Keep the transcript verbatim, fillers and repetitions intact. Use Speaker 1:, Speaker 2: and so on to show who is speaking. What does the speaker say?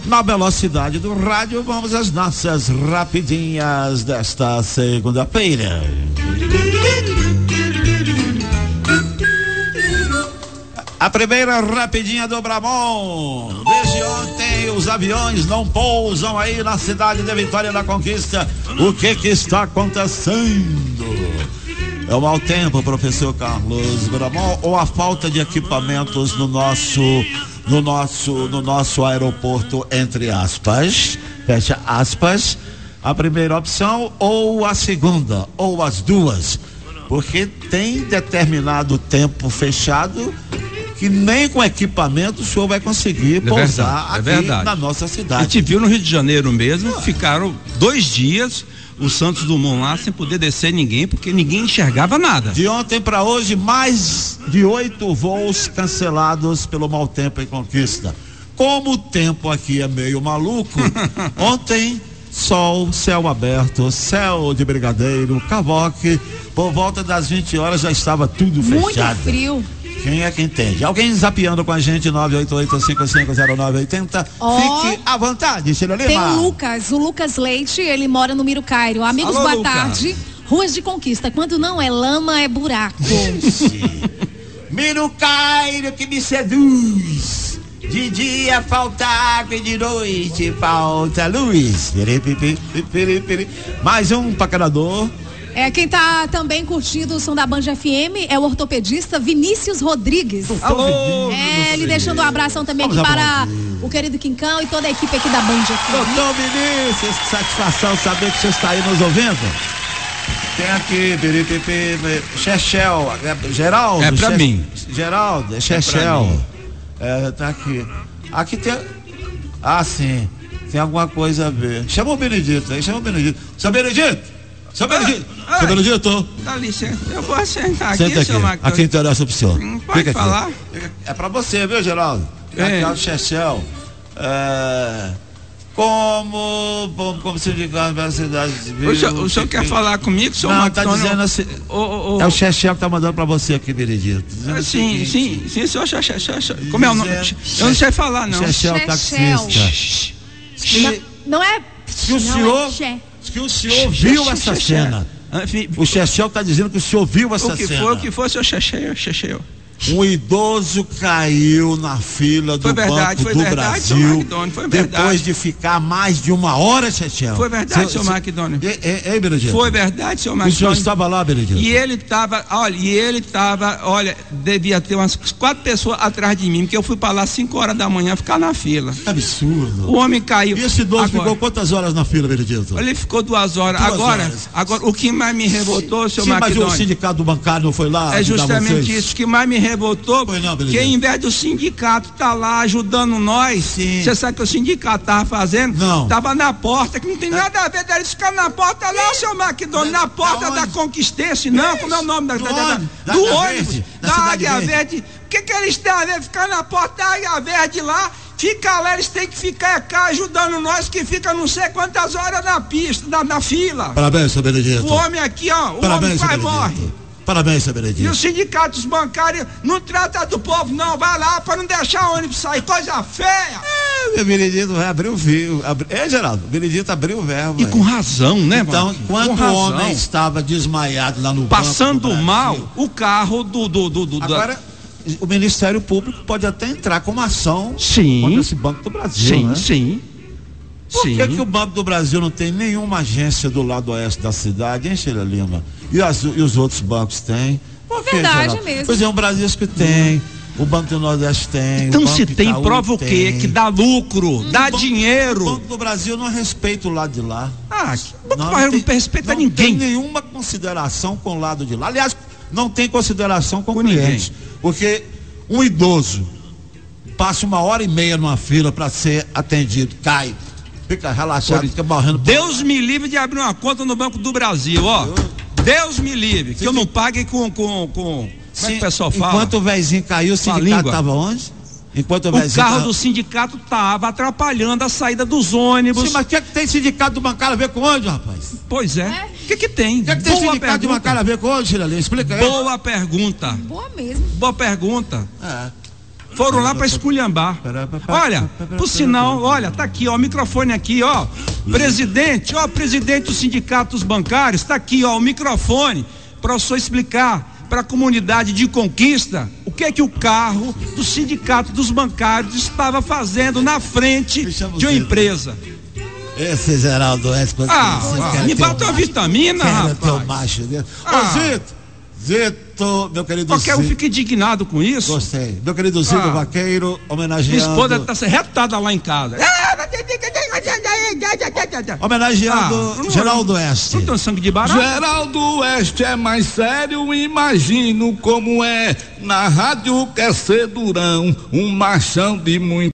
Speaker 1: Na velocidade do rádio, vamos às nossas rapidinhas desta segunda-feira. A primeira rapidinha do Bramon. Desde ontem os aviões não pousam aí na cidade de Vitória da Conquista. O que que está acontecendo? É o mau tempo, professor Carlos Bramon, ou a falta de equipamentos no nosso no nosso no nosso aeroporto, entre aspas, fecha aspas, a primeira opção ou a segunda, ou as duas, porque tem determinado tempo fechado que nem com equipamento o senhor vai conseguir é pousar verdade, aqui é na nossa cidade.
Speaker 2: A gente viu no Rio de Janeiro mesmo, ah. ficaram dois dias o Santos Dumont lá sem poder descer ninguém, porque ninguém enxergava nada.
Speaker 1: De ontem para hoje, mais de oito voos cancelados pelo mau tempo em Conquista. Como o tempo aqui é meio maluco, ontem sol, céu aberto, céu de brigadeiro, cavoque, por volta das vinte horas já estava tudo fechado.
Speaker 3: Muito frio.
Speaker 1: Quem é que entende? Alguém zapeando com a gente, nove oito oito, cinco cinco zero nove oito zero.
Speaker 3: Oh,
Speaker 1: fique à vontade, Sheila Lima.
Speaker 3: Tem o Lucas, o Lucas Leite, ele mora no Miro Cairo. Amigos,
Speaker 2: Alô,
Speaker 3: boa
Speaker 2: Lucas.
Speaker 3: tarde. Ruas de Conquista, quando não é lama, é buraco.
Speaker 1: Miro Cairo que me seduz. De dia falta água e de noite falta luz. Mais um paquerador.
Speaker 3: É, quem tá também curtindo o som da Band F M é o ortopedista Vinícius Rodrigues.
Speaker 2: Alô!
Speaker 3: É, ele deixando um abração também aqui para o querido Quincão e toda a equipe aqui da Band F M.
Speaker 1: Doutor Vinícius, que satisfação saber que você está aí nos ouvindo. Tem aqui, Biripipi, Chechel, Geraldo.
Speaker 2: É pra
Speaker 1: Che,
Speaker 2: mim.
Speaker 1: Geraldo, Chechel. É, tá aqui. Aqui tem. Ah, sim. Tem alguma coisa a ver. Chama o Benedito aí, chama o Benedito. Seu Benedito! Seu Benedito!
Speaker 2: Ah,
Speaker 1: Seu Benedito!
Speaker 2: Dá licença, eu vou sentar
Speaker 1: Senta
Speaker 2: aqui, seu
Speaker 1: Marcos. Aqui interessa pro senhor.
Speaker 2: Hum, pode
Speaker 1: Fica
Speaker 2: falar?
Speaker 1: Aqui. É pra você, viu, Geraldo?
Speaker 2: É.
Speaker 1: Aqui é o Chechel. É. Como, como, como se diz na universidade civil.
Speaker 2: O senhor, o senhor quer falar comigo, senhor
Speaker 1: Não,
Speaker 2: McDonald?
Speaker 1: tá dizendo assim.
Speaker 2: Oh, oh, oh.
Speaker 1: É o Chechel que tá mandando pra você aqui, Benedito.
Speaker 2: Ah, sim, sim, sim, senhor Chechel. Como é o nome? Eu não sei falar, não.
Speaker 1: Chechel taxista.
Speaker 3: Não, não é.
Speaker 1: Que o senhor,
Speaker 3: é
Speaker 1: que o senhor viu essa cena. O Chechel tá dizendo que o senhor viu essa cena.
Speaker 2: O que foi, o que foi, seu Chechel, Chechel?
Speaker 1: Um idoso caiu na fila do
Speaker 2: foi verdade,
Speaker 1: Banco
Speaker 2: foi
Speaker 1: do
Speaker 2: verdade,
Speaker 1: Brasil,
Speaker 2: foi
Speaker 1: depois de ficar mais de uma hora, Chechel.
Speaker 2: Foi verdade, seu McDonald.
Speaker 1: Ei, Benedito.
Speaker 2: Foi verdade, seu McDonald.
Speaker 1: O senhor estava lá, Benedito?
Speaker 2: E ele estava, olha, e ele estava, olha, devia ter umas quatro pessoas atrás de mim, porque eu fui para lá cinco horas da manhã ficar na fila.
Speaker 1: Que absurdo.
Speaker 2: O homem caiu.
Speaker 1: E esse idoso
Speaker 2: agora,
Speaker 1: ficou quantas horas na fila, Benedito?
Speaker 2: Ele ficou duas horas. Duas agora, horas. agora, o que mais me revoltou, seu McDonald.
Speaker 1: Mas o sindicato bancário não foi lá?
Speaker 2: É justamente isso. O que mais me revoltou. Foi não, que em vez do sindicato tá lá ajudando nós, você sabe que o sindicato tava fazendo?
Speaker 1: Não.
Speaker 2: Tava na porta, que não tem é. nada a ver deles ficar na porta lá, seu McDonald, na porta da, da Conquistense, não, como é o nome da, da, da, da, do ônibus, da, da Águia Verde. O que que eles têm a ver ficar na porta da Águia Verde lá? Fica lá, eles têm que ficar cá ajudando nós que fica não sei quantas horas na pista, na, na fila.
Speaker 1: Parabéns, seu Benedito.
Speaker 2: O homem aqui, ó, o
Speaker 1: Parabéns,
Speaker 2: homem quase morre.
Speaker 1: Parabéns, seu Benedito.
Speaker 2: E os sindicatos bancários não tratam do povo, não. Vai lá para não deixar o ônibus sair. Coisa feia.
Speaker 1: É, o Benedito vai abrir o fio. Abri... É, Geraldo, o Benedito abriu o verbo.
Speaker 2: E aí. Com razão, né,
Speaker 1: então,
Speaker 2: mano?
Speaker 1: Enquanto o homem estava desmaiado lá no
Speaker 2: passando
Speaker 1: banco do
Speaker 2: mal, o carro do. do, do, do
Speaker 1: Agora, da... o Ministério Público pode até entrar com uma ação
Speaker 2: sim,
Speaker 1: contra esse Banco do Brasil.
Speaker 2: Sim,
Speaker 1: né?
Speaker 2: sim.
Speaker 1: Por
Speaker 2: Sim.
Speaker 1: que, que o Banco do Brasil não tem nenhuma agência do lado oeste da cidade, hein, Sheila Lima? E, as, e os outros bancos têm?
Speaker 3: Por que, verdade Geraldo? Mesmo.
Speaker 1: Pois é, o Bradesco tem, o Banco do Nordeste tem.
Speaker 2: Então
Speaker 1: o
Speaker 2: se tem,
Speaker 1: Itaú
Speaker 2: prova o quê?
Speaker 1: Tem.
Speaker 2: Que dá lucro, hum, dá
Speaker 1: o
Speaker 2: dinheiro.
Speaker 1: O Banco do Brasil não respeita o lado de lá.
Speaker 2: Ah, que não, não, tem, não respeita
Speaker 1: não
Speaker 2: ninguém.
Speaker 1: Não tem nenhuma consideração com o lado de lá. Aliás, não tem consideração com, com clientes. Ninguém. Porque um idoso passa uma hora e meia numa fila para ser atendido, cai, fica relaxado, Por... fica morrendo.
Speaker 2: Deus me livre de abrir uma conta no Banco do Brasil, ó. Deus me livre, que Sim. eu não pague com, com, com... Como é que o pessoal fala?
Speaker 1: Enquanto o vezinho caiu, o sindicato estava onde? Enquanto o,
Speaker 2: o carro tava... do sindicato estava atrapalhando a saída dos ônibus.
Speaker 1: Sim, mas o que, é que tem sindicato do bancário a ver com onde, rapaz?
Speaker 2: Pois é. O é? que que tem?
Speaker 1: O que, é que tem Boa sindicato pergunta. do bancário a ver com onde, Shirley? Explica aí.
Speaker 2: Boa pergunta.
Speaker 3: Boa mesmo.
Speaker 2: Boa pergunta.
Speaker 1: É.
Speaker 2: Foram lá para esculhambar. Olha, por sinal, olha, tá aqui, ó, o microfone aqui, ó. Presidente, ó, presidente dos sindicatos bancários, tá aqui, ó, o microfone para o senhor explicar para a comunidade de Conquista o que é que o carro do sindicato dos bancários estava fazendo na frente de uma empresa.
Speaker 1: Esse Geraldo Oeste,
Speaker 2: ah, ah, me bota uma vitamina, rapaz.
Speaker 1: Teu macho dentro.
Speaker 2: Ah.
Speaker 1: Ô, Zito, Zito, meu querido
Speaker 2: Qualquer um fica indignado com isso.
Speaker 1: Gostei. Meu querido Zito ah. Vaqueiro, homenageando.
Speaker 2: Minha esposa tá se retada lá em casa.
Speaker 1: Homenageando ah, Geraldo Oeste.
Speaker 2: Não tem sangue de barata.
Speaker 4: Geraldo Oeste é mais sério, imagino como é. Na rádio quer ser durão, um machão de muito.